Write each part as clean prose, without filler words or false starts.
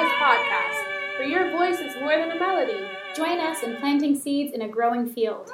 Voice podcast, where your voice is more than a melody. Join us in planting seeds in a growing field.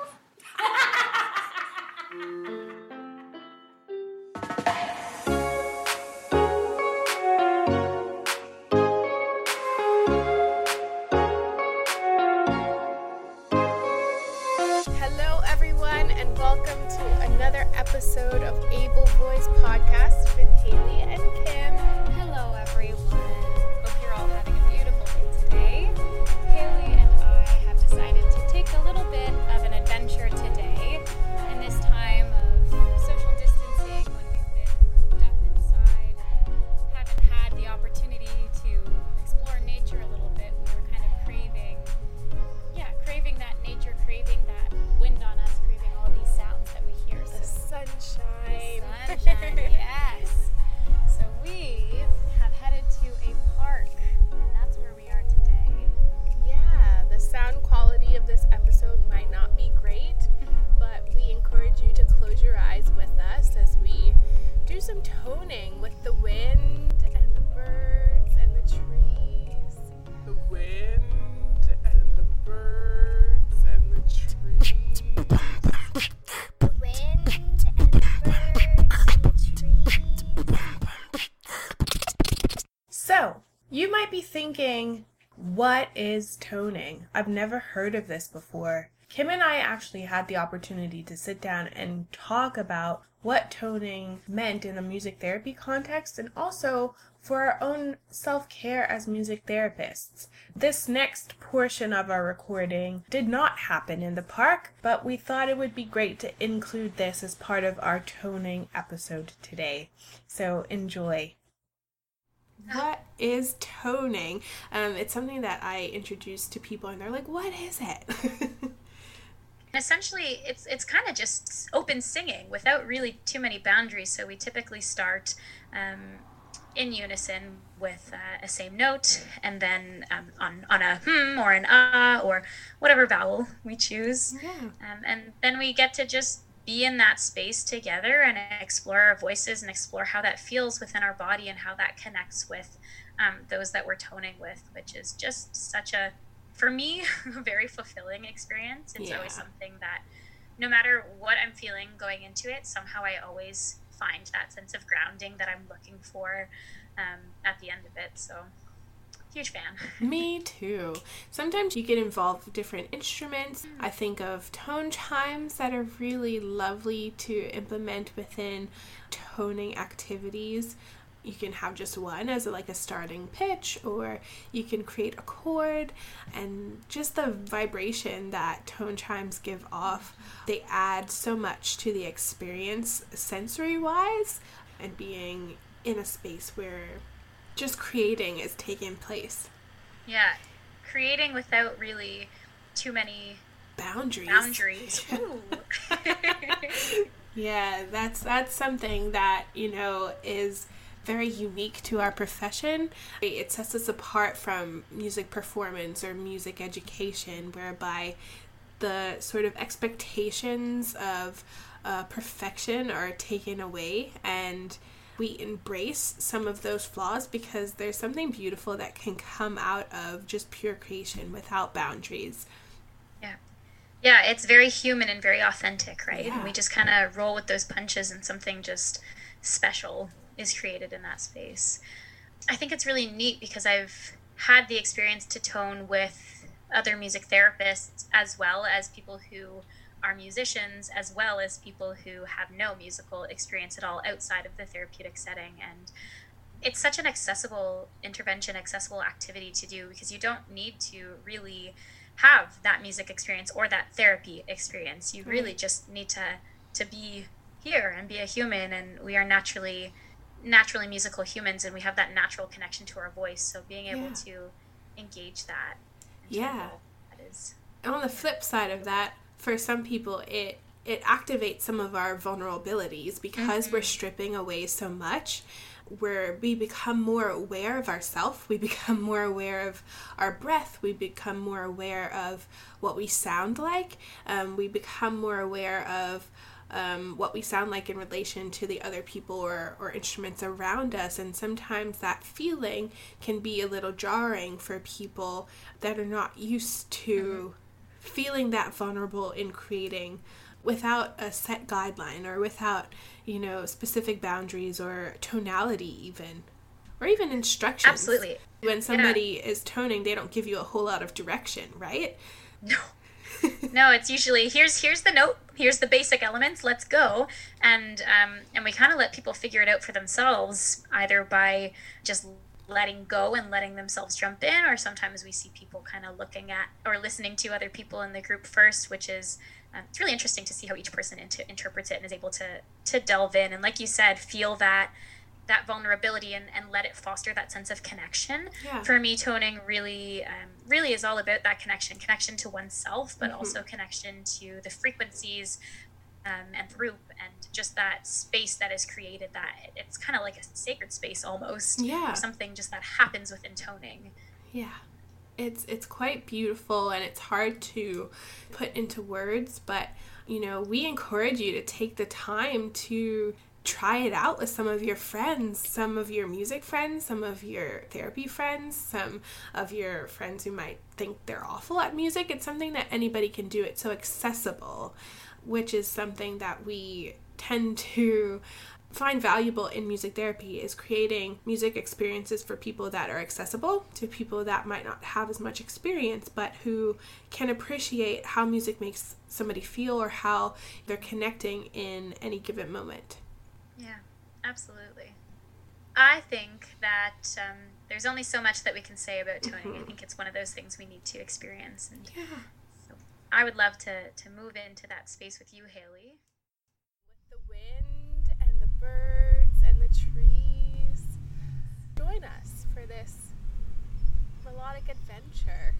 Hello, everyone, and welcome to another episode of Able Voice podcast with Haley and Kim. Hello, everyone. Hope you're all having a beautiful day today. Haley and I have decided to take a little bit of an adventure today in this time of social distancing when we've been cooped up inside and haven't had the opportunity to explore nature a little bit. We were kind of craving that nature, craving that wind on us, craving all these sounds that we hear. The sunshine. Sunshine, yes. So we have headed to a park, and that's where we are today. Yeah, the sound quality of this episode might not be great, but we encourage you to close your eyes with us as we do some toning with the wind and the birds and the trees. The wind and the birds and the trees. The wind and the birds and the trees. So, you might be thinking, what is toning? I've never heard of this before. Kim and I actually had the opportunity to sit down and talk about what toning meant in a music therapy context and also for our own self-care as music therapists. This next portion of our recording did not happen in the park, but we thought it would be great to include this as part of our toning episode today. So enjoy. What is toning? It's something that I introduce to people and they're like, what is it? Essentially, it's kind of just open singing without really too many boundaries. So we typically start in unison with a same note, and then on a or an or whatever vowel we choose. Yeah. And then we get to just be in that space together and explore our voices and explore how that feels within our body and how that connects with those that we're toning with, which is just such a, for me, a very fulfilling experience. It's always something that no matter what I'm feeling going into it, somehow I always find that sense of grounding that I'm looking for at the end of it. So, huge fan. Me too. Sometimes you get involved with different instruments. I think of tone chimes that are really lovely to implement within toning activities. You can have just one as like a starting pitch, or you can create a chord, and just the vibration that tone chimes give off, they add so much to the experience sensory-wise, and being in a space where just creating is taking place. Yeah, creating without really too many boundaries. Ooh. Yeah, that's something that, is very unique to our profession. It sets us apart from music performance or music education, whereby the sort of expectations of perfection are taken away, and we embrace some of those flaws because there's something beautiful that can come out of just pure creation without boundaries. Yeah, it's very human and very authentic, right? Yeah. And we just kind of roll with those punches and something just special is created in that space. I think it's really neat because I've had the experience to tone with other music therapists as well as people who are musicians, as well as people who have no musical experience at all outside of the therapeutic setting. And it's such an accessible intervention, accessible activity to do because you don't need to really have that music experience or that therapy experience. You really just need to be here and be a human, and we are naturally musical humans, and we have that natural connection to our voice, so being able to engage that is. And on the flip side of that, for some people it activates some of our vulnerabilities because we're stripping away so much, where we become more aware of ourselves, we become more aware of our breath, we become more aware of what we sound like, we become more aware of what we sound like in relation to the other people or instruments around us. And sometimes that feeling can be a little jarring for people that are not used to feeling that vulnerable in creating without a set guideline or without, specific boundaries or tonality even, or even instructions. Absolutely. When somebody is toning, they don't give you a whole lot of direction, right? No. No, it's usually here's the note, here's the basic elements, let's go. And we kind of let people figure it out for themselves, either by just letting go and letting themselves jump in, or sometimes we see people kind of looking at or listening to other people in the group first, which is it's really interesting to see how each person interprets it and is able to delve in and, like you said, feel that vulnerability and let it foster that sense of connection. Yeah. For me, toning really is all about that connection to oneself, but also connection to the frequencies and group, and just that space that is created, that it's kind of like a sacred space almost. Yeah. Or something just that happens within toning. Yeah. It's quite beautiful, and it's hard to put into words, but we encourage you to take the time to try it out with some of your friends, some of your music friends, some of your therapy friends, some of your friends who might think they're awful at music. It's something that anybody can do. It's so accessible, which is something that we tend to find valuable in music therapy, is creating music experiences for people that are accessible to people that might not have as much experience, but who can appreciate how music makes somebody feel or how they're connecting in any given moment. Yeah, absolutely. I think that there's only so much that we can say about toning. I think it's one of those things we need to experience. And so I would love to move into that space with you, Haley. With the wind and the birds and the trees, join us for this melodic adventure.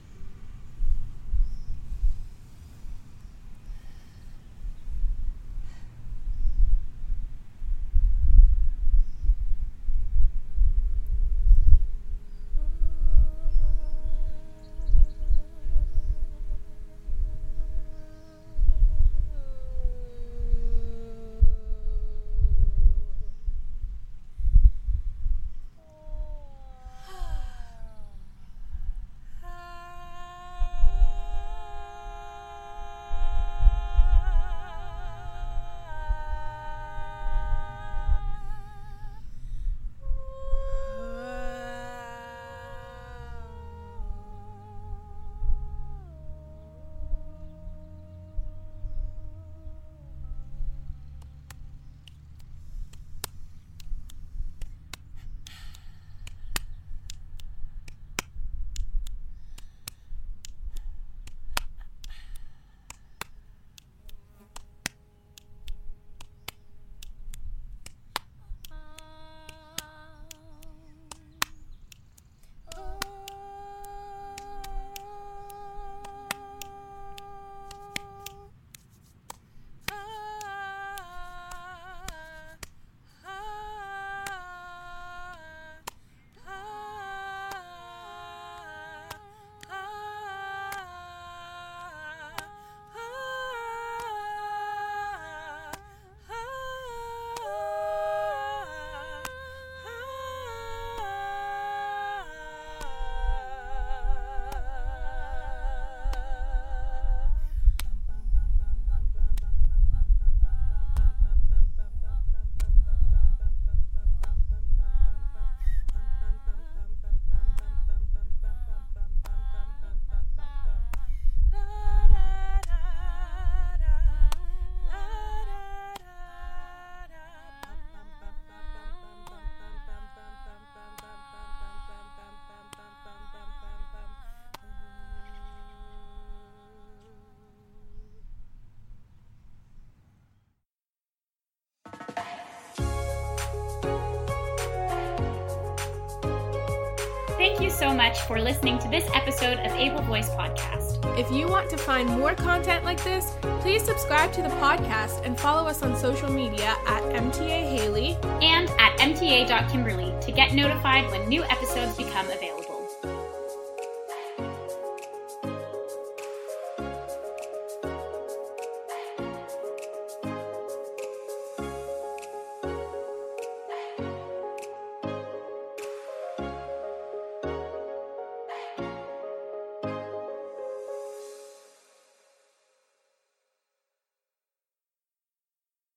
Thank you so much for listening to this episode of Able Voice Podcast. If you want to find more content like this, please subscribe to the podcast and follow us on social media at MTA Haley and at mta.kimberly to get notified when new episodes become available.